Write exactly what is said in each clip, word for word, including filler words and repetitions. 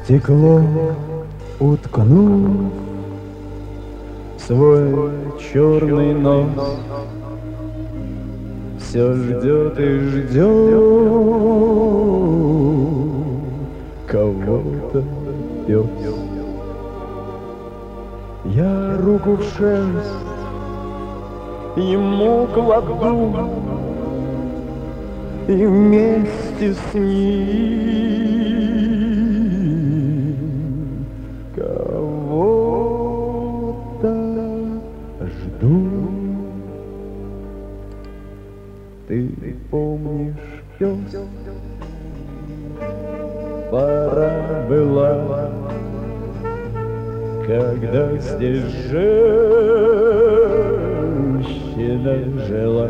стекло уткнув свой черный нос, все ждет и ждет кого-то пес. Я руку в шерсть ему кладу и вместе с ним кого-то жду. Ты помнишь, пес, пора была, когда здесь женщина жила.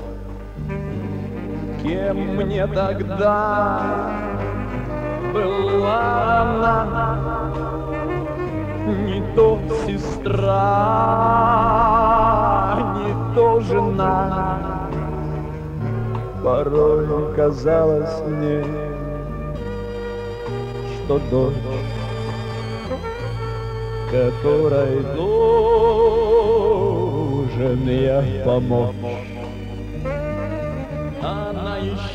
Кем мне тогда была она? Не то сестра, не то жена. Порой казалось мне, что дочь, которой должен я помочь, она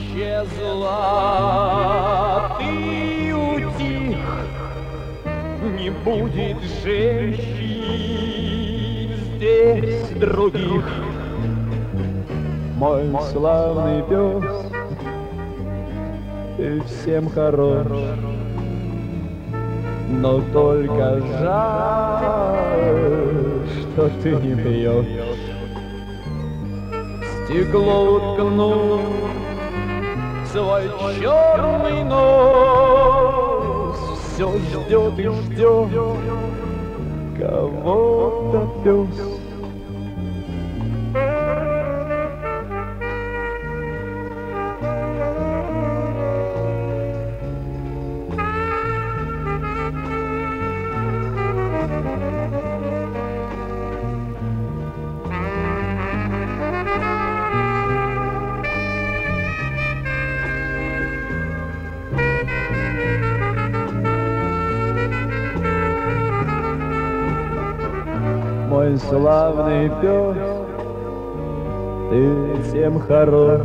исчезла, ты утих. Не будет женщин здесь других. Мой славный пес, ты всем хорош, но только жаль, что ты не пьешь. Стекло уткнул свой черный нос, все ждет и ждет кого-то пес. Мой славный пес, ты всем хорош,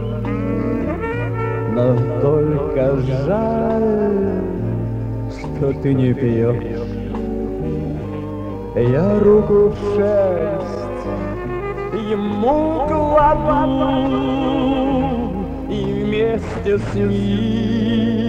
но только жаль, что ты не пьешь. Я руку в шерсть ему кладу и вместе с ним